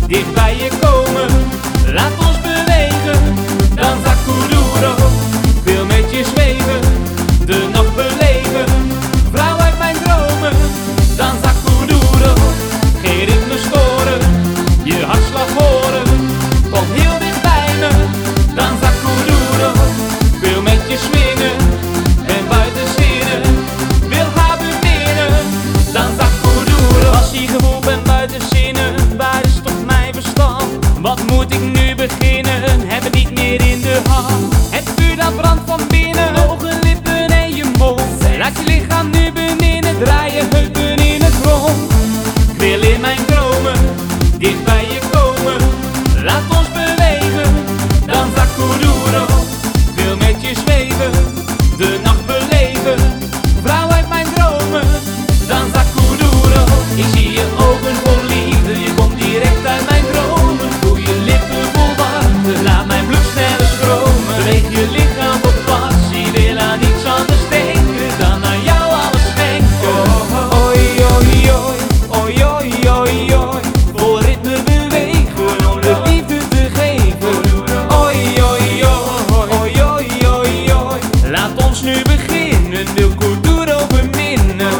dicht bij je komen. Laat ons bewegen, danza kuduro. Ik wil met je zweven, de nacht beleven. Vrouw uit mijn dromen, danza kuduro. Geen ritme storen, je hartslag horen. Kom heel dicht bij me, danza kuduro. Ik wil met je swingen en buiten zinnen. Wil haar beminnen, danza kuduro. Als je gevoel ben buiten zinnen, waar is toch mijn verstand? Wat moet ik nu beginnen? Heb het niet meer in de hand. Het vuur dat brandt van binnen, ogen, lippen en je mond. Laat je lichaam nu beminnen, draai je heupen in het rond. Ik wil in mijn dromen, dicht bij je komen. Laat ons bewegen, danza kuduro. Ik wil met je zweven, de nacht beleven. Vrouw uit mijn dromen, danza kuduro. Ik zie je ogen vol liefde, je komt direct uit mijn dromen. Voel je lippen vol warmte, laat mijn bloed sneller stromen. Beweeg je lichaam vol passie, wil aan niets anders denken dan aan jou alles schenken. Oi, oi, oi, oi, oi, oi, oi. Vol ritme bewegen om de liefde te geven. Oi, oi, oi, oi, oi, oi, oi. Laat ons nu beginnen, wil kuduro beminnen.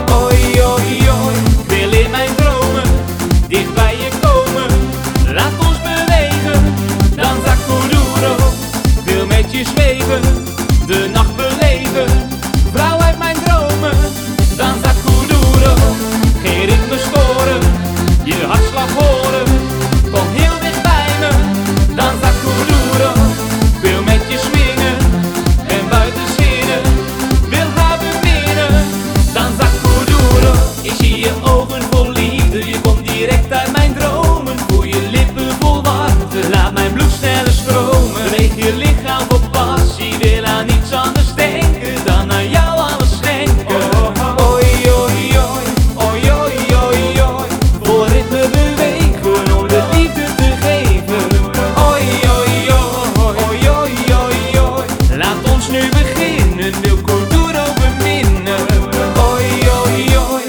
Oi, oi, oi, ik wil in mijn dromen, dicht bij je komen. Laat ons bewegen, danza kuduro. Ik wil met je zweven, de nacht beleven. Vrouw uit mijn dromen, danza kuduro. Geen ritme storen, je hartslag horen. Kom heel dicht bij me, danza kuduro. Ik wil met je swingen en buiten zinnen. Wil haar beminnen, danza kuduro. Ik zie je ogen vol liefde, je komt direct uit mijn dromen. Voel je lippen vol warmte, laat mijn bloed sneller stromen. Beweeg je lichaam vol passie, wil aan niets anders denken dan aan jou alles schenken. Oi, oi, oi, oi, oi, oi, oi. Vol ritme bewegen om de liefde te geven. Oi, oi, oi, oi, oi, oi, oi. Laat ons nu beginnen, wil kuduro beminnen. Oi, oi, oi.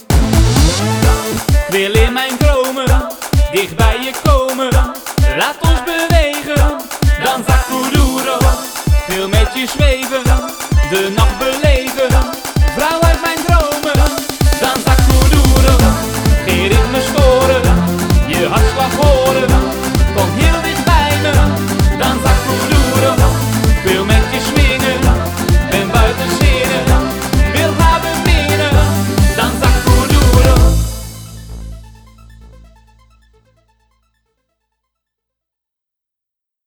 Ik wil in mijn dromen, dicht bij je komen. Laat ons bewegen, danza kuduro. Ik wil met je zweven.